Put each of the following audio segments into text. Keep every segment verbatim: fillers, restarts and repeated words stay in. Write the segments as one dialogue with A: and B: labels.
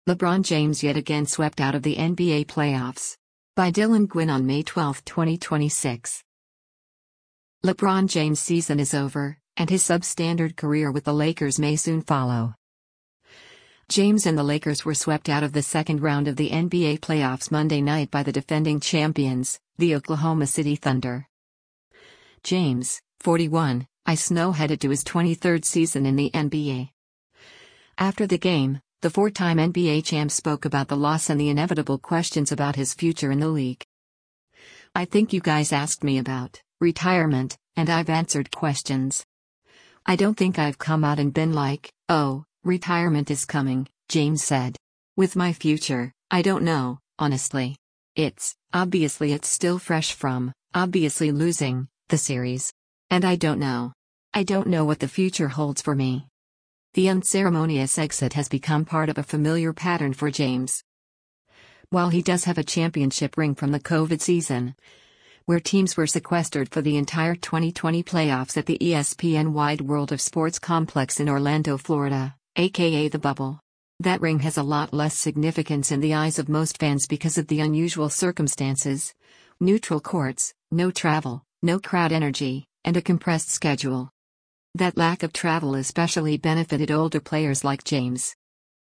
A: LeBron James yet again swept out of the N B A playoffs. By Dylan Gwynn on May twelfth, twenty twenty-six. LeBron James' season is over, and his substandard career with the Lakers may soon follow. James and the Lakers were swept out of the second round of the N B A playoffs Monday night by the defending champions, the Oklahoma City Thunder. James, forty-one, is now headed to his twenty-third season in the N B A. After the game, the four-time N B A champ spoke about the loss and the inevitable questions about his future in the league. "I think you guys asked me about retirement, and I've answered questions. I don't think I've come out and been like, oh, retirement is coming," James said. "With my future, I don't know, honestly. It's, obviously it's still fresh from, obviously losing, the series. And I don't know. I don't know what the future holds for me." The unceremonious exit has become part of a familiar pattern for James. While he does have a championship ring from the COVID season, where teams were sequestered for the entire twenty twenty playoffs at the E S P N Wide World of Sports complex in Orlando, Florida, aka the Bubble, that ring has a lot less significance in the eyes of most fans because of the unusual circumstances: neutral courts, no travel, no crowd energy, and a compressed schedule. That lack of travel especially benefited older players like James.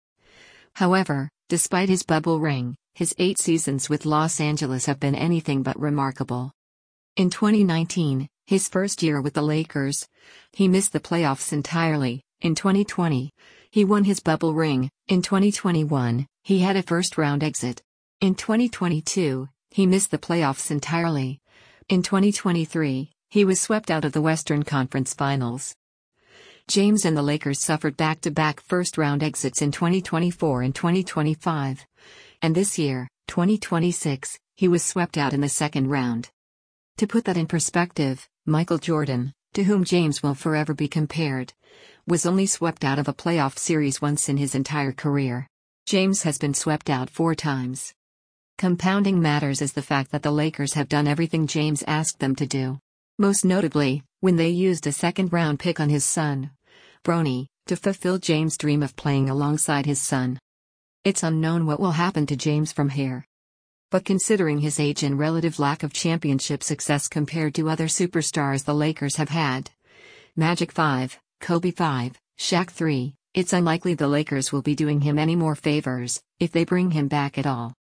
A: However, despite his bubble ring, his eight seasons with Los Angeles have been anything but remarkable. In twenty nineteen, his first year with the Lakers, he missed the playoffs entirely. In twenty twenty, he won his bubble ring. In twenty twenty-one, he had a first-round exit. In twenty twenty-two, he missed the playoffs entirely. In twenty twenty-three, he was swept out of the Western Conference Finals. James and the Lakers suffered back-to-back first-round exits in twenty twenty-four and twenty twenty-five. And this year, twenty twenty-six, he was swept out in the second round. To put that in perspective, Michael Jordan, to whom James will forever be compared, was only swept out of a playoff series once in his entire career. James has been swept out four times. Compounding matters is the fact that the Lakers have done everything James asked them to do. Most notably, when they used a second-round pick on his son, Bronny, to fulfill James' dream of playing alongside his son. It's unknown what will happen to James from here. But considering his age and relative lack of championship success compared to other superstars the Lakers have had, Magic five, Kobe five, Shaq three, it's unlikely the Lakers will be doing him any more favors, if they bring him back at all.